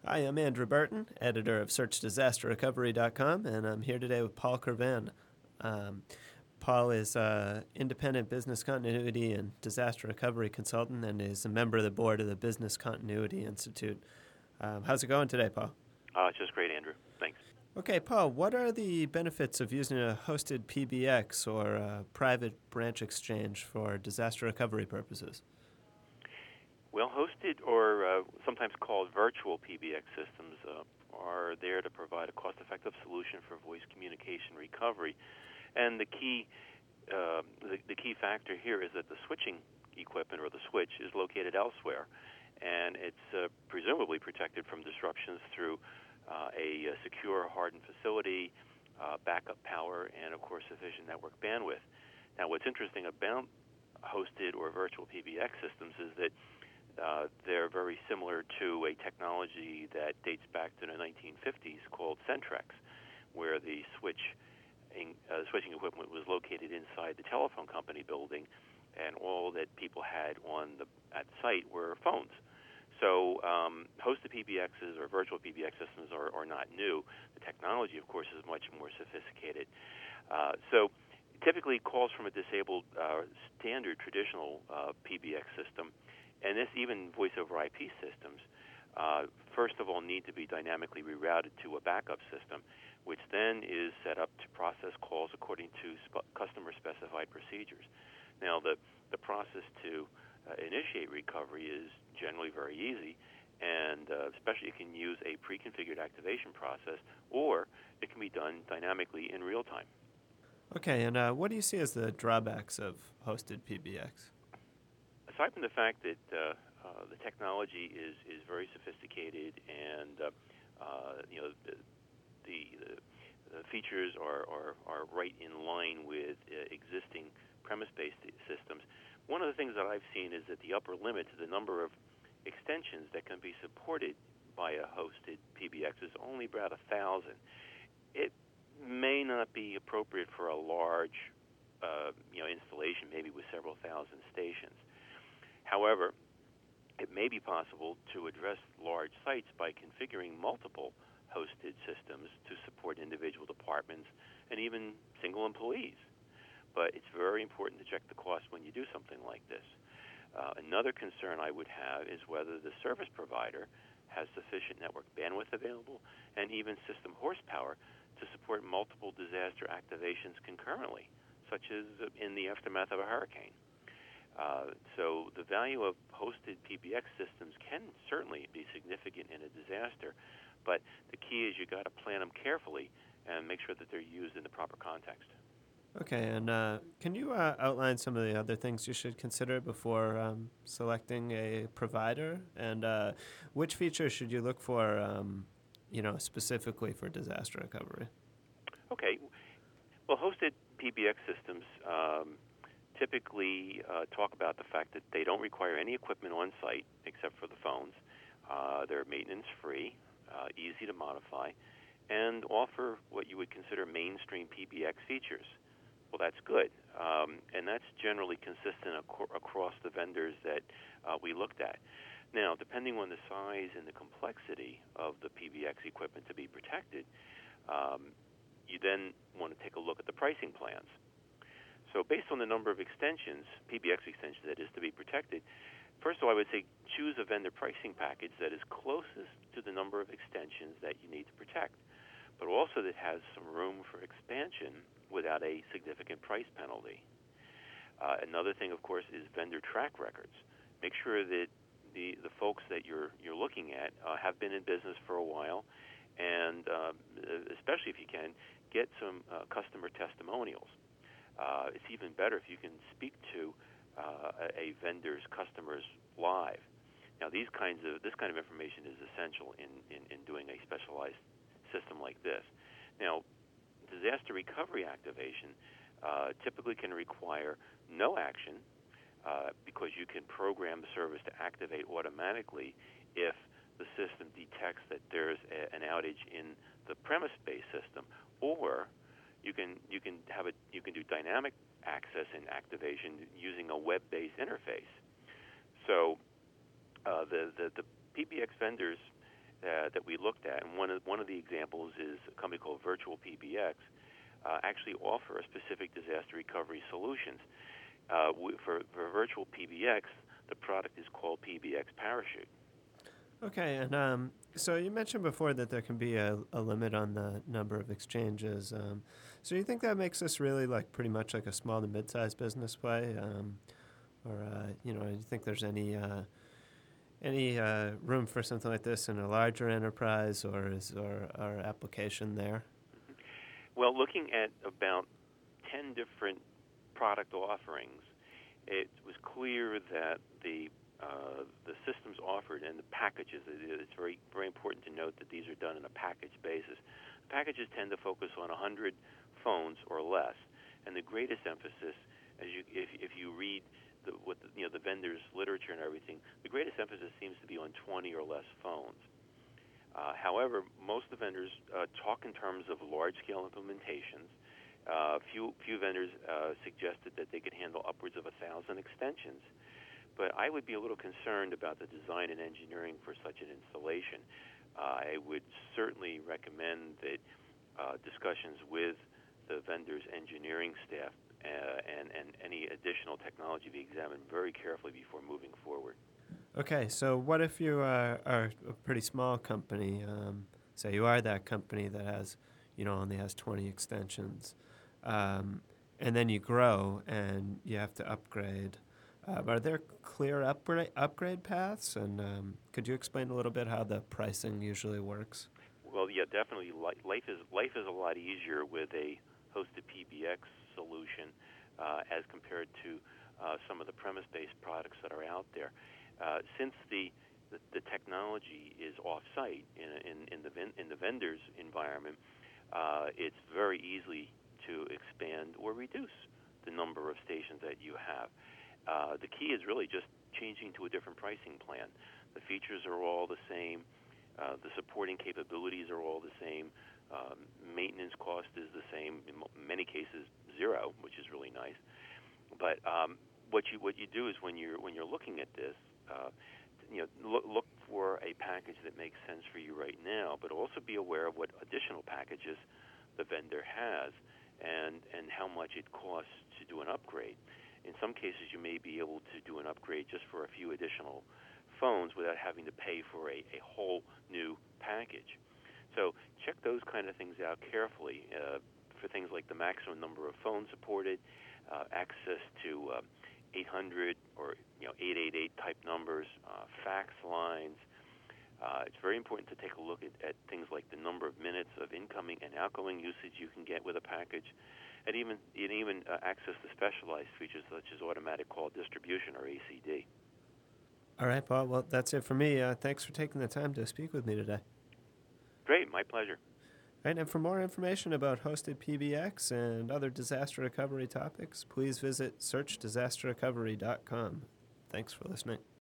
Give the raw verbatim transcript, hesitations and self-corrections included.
Hi, I'm Andrew Burton, editor of Search Disaster Recovery dot com, and I'm here today with Paul Kervan. Um, Paul is an independent business continuity and disaster recovery consultant and is a member of the board of the Business Continuity Institute. Um, how's it going today, Paul? Uh, it's just great, Andrew. Thanks. Okay, Paul, what are the benefits of using a hosted P B X or a private branch exchange for disaster recovery purposes? Well, hosted or uh, sometimes called virtual P B X systems uh, are there to provide a cost-effective solution for voice communication recovery. And the key, uh, the, the key factor here is that the switching equipment or the switch is located elsewhere, and it's uh, presumably protected from disruptions through uh, a, a secure, hardened facility, uh, backup power, and of course sufficient network bandwidth. Now, what's interesting about hosted or virtual P B X systems is that Uh, they're very similar to a technology that dates back to the nineteen fifties called Centrex, where the switch, uh, switching equipment was located inside the telephone company building, and all that people had on the at site were phones. So um, hosted P B Xs or virtual P B X systems are, are not new. The technology, of course, is much more sophisticated. Uh, so typically calls from a disabled uh, standard traditional uh, P B X system, and this even voice over I P systems, uh, first of all need to be dynamically rerouted to a backup system, which then is set up to process calls according to sp- customer-specified procedures. Now, the, the process to uh, initiate recovery is generally very easy, and uh, especially you can use a pre-configured activation process, or it can be done dynamically in real time. Okay, and uh, what do you see as the drawbacks of hosted P B X? Aside from the fact that uh, uh, the technology is, is very sophisticated and uh, uh, you know the, the, the features are, are, are right in line with uh, existing premise-based systems, one of the things that I've seen is that the upper limit to the number of extensions that can be supported by a hosted P B X is only about a thousand. It may not be appropriate for a large uh, you know installation, maybe with several thousand stations. However, it may be possible to address large sites by configuring multiple hosted systems to support individual departments and even single employees. But it's very important to check the cost when you do something like this. Uh, another concern I would have is whether the service provider has sufficient network bandwidth available and even system horsepower to support multiple disaster activations concurrently, such as in the aftermath of a hurricane. Uh, so the value of hosted P B X systems can certainly be significant in a disaster, but the key is you got to plan them carefully and make sure that they're used in the proper context. Okay, and uh, can you uh, outline some of the other things you should consider before um, selecting a provider, and uh, which features should you look for, um, you know, specifically for disaster recovery? Okay, well, hosted P B X systems um, typically uh, talk about the fact that they don't require any equipment on site except for the phones. Uh, they're maintenance-free, uh, easy to modify, and offer what you would consider mainstream P B X features. Well, that's good, um, and that's generally consistent ac- across the vendors that uh, we looked at. Now, depending on the size and the complexity of the P B X equipment to be protected, um, you then want to take a look at the pricing plans. So based on the number of extensions, P B X extensions that is to be protected, first of all, I would say choose a vendor pricing package that is closest to the number of extensions that you need to protect, but also that has some room for expansion without a significant price penalty. Uh, another thing, of course, is vendor track records. Make sure that the, the folks that you're you're looking at uh, have been in business for a while, and uh, especially if you can, get some uh, customer testimonials. Uh, it's even better if you can speak to uh, a vendor's customers live. Now, these kinds of this kind of information is essential in, in, in doing a specialized system like this. Now, disaster recovery activation uh, typically can require no action uh, because you can program the service to activate automatically if the system detects that there's a, an outage in the premise-based system, or you can you can have a you can do dynamic access and activation using a web-based interface. So uh, the, the the P B X vendors uh, that we looked at, and one of one of the examples is a company called Virtual P B X, uh, actually offer a specific disaster recovery solutions. Uh, we, for, for Virtual P B X, the product is called P B X Parachute. Okay, and um, so you mentioned before that there can be a, a limit on the number of exchanges. Um, so you think that makes this really like pretty much like a small to mid-sized business play, um, or uh, you know, do you think there's any uh, any uh, room for something like this in a larger enterprise, or is our, our application there? Well, looking at about ten different product offerings, it was clear that the uh, the systems offered and the packages, it's very very important to note that these are done on a package basis. Packages tend to focus on one hundred phones or less, and the greatest emphasis, as you if, if you read the, what the, you know the vendors' literature and everything, the greatest emphasis seems to be on twenty or less phones. Uh, however, most of the vendors uh, talk in terms of large-scale implementations. Uh, few few vendors uh, suggested that they could handle upwards of a thousand extensions. But I would be a little concerned about the design and engineering for such an installation. Uh, I would certainly recommend that uh, discussions with the vendor's engineering staff uh, and, and any additional technology be examined very carefully before moving forward. Okay, so what if you are, are a pretty small company? Um, say you are that company that has, you know, only has twenty extensions, um, and then you grow and you have to upgrade. Uh, are there clear upgrade upgrade paths? And um, could you explain a little bit how the pricing usually works? Well, yeah, definitely. Life is life is a lot easier with a hosted P B X solution uh, as compared to uh, some of the premise-based products that are out there. Uh, since the, the the technology is off-site in in, in the in the vendor's environment, uh, it's very easy to expand or reduce the number of stations that you have. Uh, the key is really just changing to a different pricing plan. The features are all the same. Uh, the supporting capabilities are all the same. Um, maintenance cost is the same. In many cases, zero, which is really nice. But um, what you what you do is when you're when you're looking at this, uh, you know, look, look for a package that makes sense for you right now, but also be aware of what additional packages the vendor has and and how much it costs to do an upgrade. In some cases, you may be able to do an upgrade just for a few additional phones without having to pay for a, a whole new package. So check those kind of things out carefully uh, for things like the maximum number of phones supported, uh, access to uh, eight hundred or you know eight eight eight type numbers, uh, fax lines. Uh, it's very important to take a look at, at things like the number of minutes of incoming and outgoing usage you can get with a package, and even and even uh, access the specialized features such as automatic call distribution or A C D. All right, Paul. Well, that's it for me. Uh, thanks for taking the time to speak with me today. Great, my pleasure. All right, and for more information about hosted P B X and other disaster recovery topics, please visit search disaster recovery dot com. Thanks for listening.